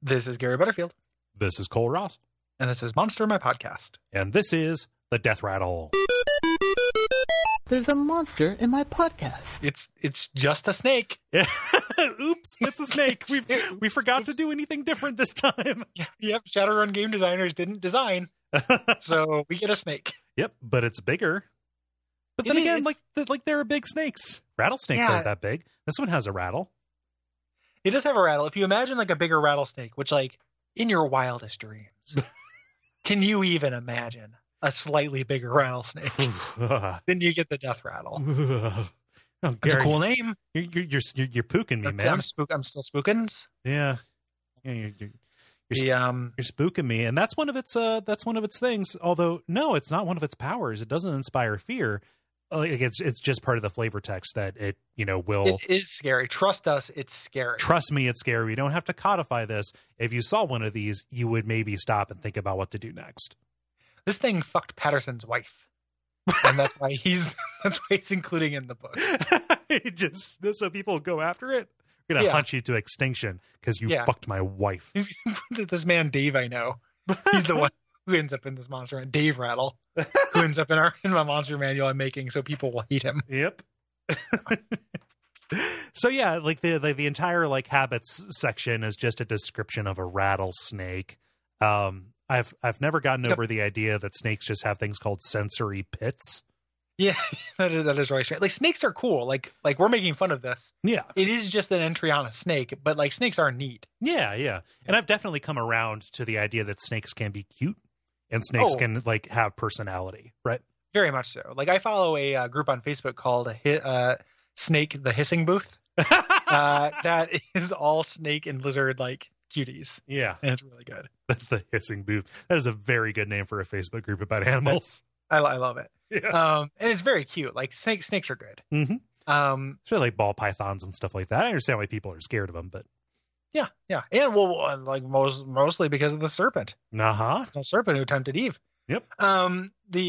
This is Gary Butterfield. This is Cole Ross. And this is Monster, my podcast. And this is the Death Rattle. There's a monster in my podcast. It's just a snake. Oops, it's a snake. We forgot to do anything different this time. Yep, Shadowrun game designers didn't design. So we get a snake. Yep, but it's bigger. But then again, like there are big snakes. Rattlesnakes aren't that big. This one has a rattle. It does have a rattle. If you imagine like a bigger rattlesnake, which like in your wildest dreams, can you even imagine a slightly bigger rattlesnake? Then you get the death rattle. Oh, It's a cool name. You're pooking me, man. I'm still spookins. Yeah. You're spooking me, and that's one of its things. Although no, it's not one of its powers. It doesn't inspire fear. It's just part of the flavor text that it will. It is scary. Trust us, it's scary. Trust me, it's scary. We don't have to codify this. If you saw one of these, you would maybe stop and think about what to do next. This thing fucked Patterson's wife, and that's why he's including in the book. So people go after it. We're gonna hunt you to extinction because you fucked my wife. This man Dave I know. He's the one who ends up in this monster, and Dave Rattle, who ends up in my monster manual I'm making, so people will hate him. Yep. So yeah, like the entire like habits section is just a description of a rattlesnake. I've never gotten over the idea that snakes just have things called sensory pits. Yeah, that is really strange. Like snakes are cool. Like we're making fun of this. Yeah, it is just an entry on a snake, but like snakes are neat. Yeah. And I've definitely come around to the idea that snakes can be cute and snakes can like have personality, right? Very much so. Like I follow a group on Facebook called Snake the Hissing Booth. That is all snake and lizard like cuties. Yeah, and it's really good. The Hissing Booth. That is a very good name for a Facebook group about animals. I love it. Yeah. And it's very cute. Like snakes are good. Mm-hmm. It's really like ball pythons and stuff like that. I understand why people are scared of them, but yeah. And well, like mostly because of the serpent. The serpent who tempted Eve. Yep. And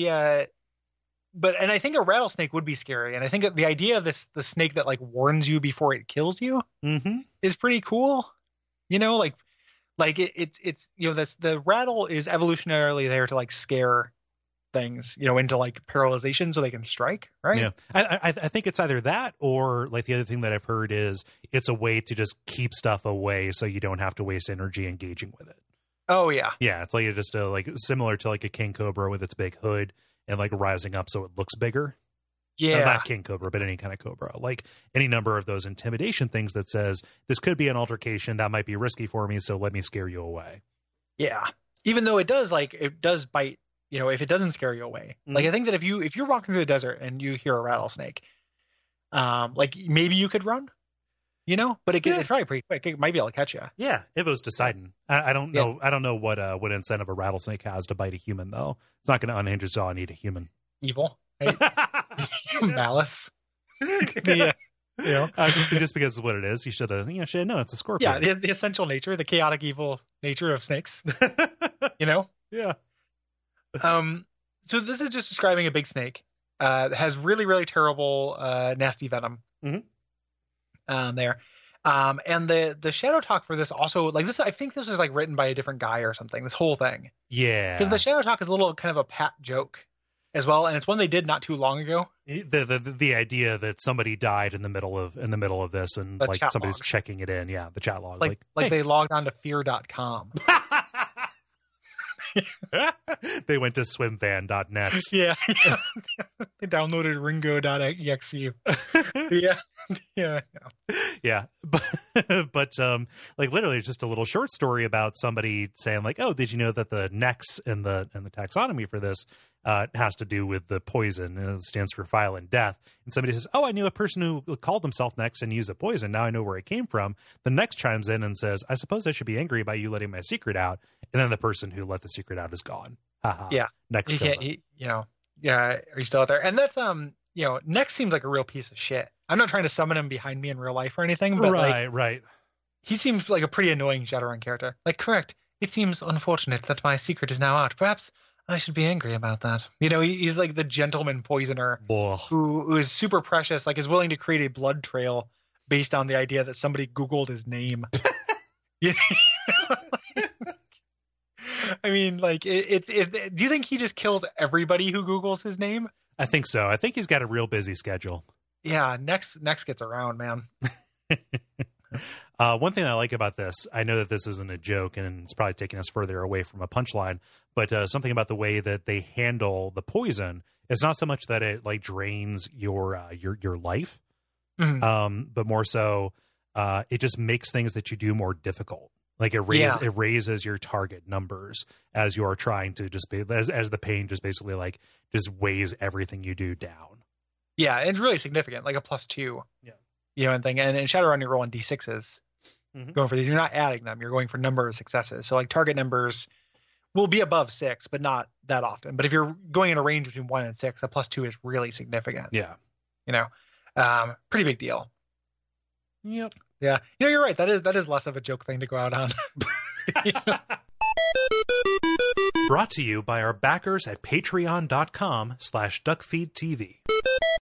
I think a rattlesnake would be scary. And I think the idea of the snake that like warns you before it kills you is pretty cool. Like it's the rattle is evolutionarily there to like scare things, into like paralyzation so they can strike, right? Yeah. I think it's either that or like the other thing that I've heard is it's a way to just keep stuff away so you don't have to waste energy engaging with it. Oh yeah. Yeah. It's like just like similar to like a king cobra with its big hood and like rising up so it looks bigger. Yeah. Not king cobra, but any kind of cobra. Like any number of those intimidation things that says this could be an altercation that might be risky for me, so let me scare you away. Yeah. Even though it does bite, if it doesn't scare you away. Like I think that if you're walking through the desert and you hear a rattlesnake, like maybe you could run, but it's probably pretty quick. It might be able to catch you. Yeah, if it was deciding. I don't know. I don't know what incentive a rattlesnake has to bite a human though. It's not going to unhinge its jaw and eat a human. Evil, right? Malice. Just because it's what it is, you should have known it's a scorpion. Yeah, the essential nature, the chaotic evil nature of snakes. Yeah. So this is just describing a big snake that has really, really terrible, nasty venom. There. And the shadow talk for this also like this. I think this was like written by a different guy or something. This whole thing. Yeah. Because the shadow talk is a little kind of a pat joke as well, and it's one they did not too long ago. The idea that somebody died in the middle of this, and the like somebody's checking it in. Yeah, the chat log. Like hey. They logged on to fear.com. They went to swimfan.net. Yeah. They downloaded ringo.exe. Yeah. But like literally just a little short story about somebody saying like, oh, did you know that the NEX and the taxonomy for this has to do with the poison, and it stands for violent death. And somebody says, oh, I knew a person who called himself NEX and used a poison. Now I know where it came from. The NEX chimes in and says, I suppose I should be angry about you letting my secret out. And then the person who let the secret out is gone. Yeah. NEX. Yeah. Are you still out there? And that's NEX seems like a real piece of shit. I'm not trying to summon him behind me in real life or anything, but right. He seems like a pretty annoying Shadowrun character. Like, correct. It seems unfortunate that my secret is now out. Perhaps I should be angry about that. He's like the gentleman poisoner who is super precious, like is willing to create a blood trail based on the idea that somebody Googled his name. I mean, like, do you think he just kills everybody who Googles his name? I think so. I think he's got a real busy schedule. Yeah, next gets around, man. One thing I like about this, I know that this isn't a joke and it's probably taking us further away from a punchline, but something about the way that they handle the poison, it's not so much that it like drains your life, but more so it just makes things that you do more difficult. Like it raises your target numbers as you are trying to just be as the pain just basically like just weighs everything you do down. Yeah, it's really significant, like a +2. Yeah. You know, and in Shadowrun you're rolling D6s going for these. You're not adding them. You're going for number of successes. So like target numbers will be above 6, but not that often. But if you're going in a range between 1 and 6, a +2 is really significant. Yeah. You know, pretty big deal. Yep. Yeah. You know, you're right. That is less of a joke thing to go out on. Brought to you by our backers at patreon.com/duckfeedtv.